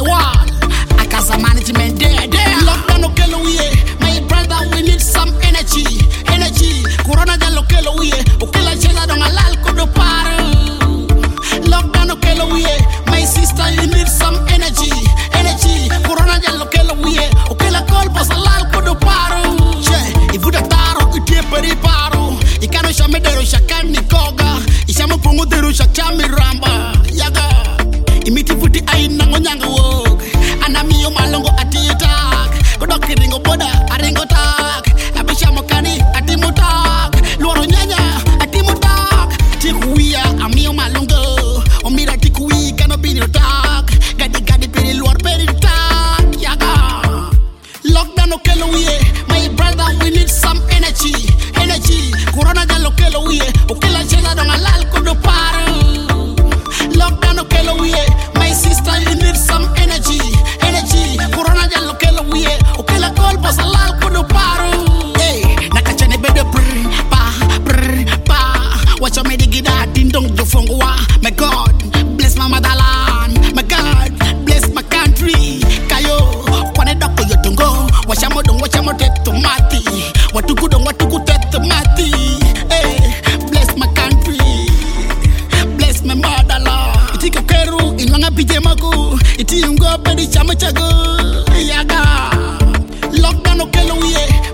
wall. Akaza management there. Lockdown okelo wiye. My brother, we need some energy. Corona jalo kelo wiye. Okela chela donga lal kodo paru. Lockdown okelo wiye. My sister, you need some energy. Corona jalo kelo wiye. Okela kol pasa lal kodo paru. Che, ivuda taro itie peri paru. Ikano shame dero shakani koga. Ishamo pongo dero shakami ramba. Yaga. Imiti futi ai nango nyanga wog. Anamiyo malongo atitak. Kodoki ringo boda aringo tak. Abishamo kani atimutak. Luaro nyanya atimutak. Tikuya amiyo malongo. Omira tikuyi kano binyo tak. Gadi peri luar peri tak. Yaga. Lockdown okelo wiye. My brother, we need some energy. Corona jalo kelo wiye. Okela chela donga lal kodo paru. Lockdown okelo wiye. My sister, you need some energy. Corona jalo kelo wiye. Okela kol pasa lal kodo paru. Hey, nakachane bede brr pa. Watch your medigida dindong jofongwa. My God, bless my motherland. My God, bless my country. Kayo, kwane doko yotungo. Wachamo teto mati. Watuku teto mati. Hey, bless my country. Bless my motherland. Itika keru, inwanga pijemaku. Iti ungo pedi chama chago. Yaga. Lockdown okelo wiye.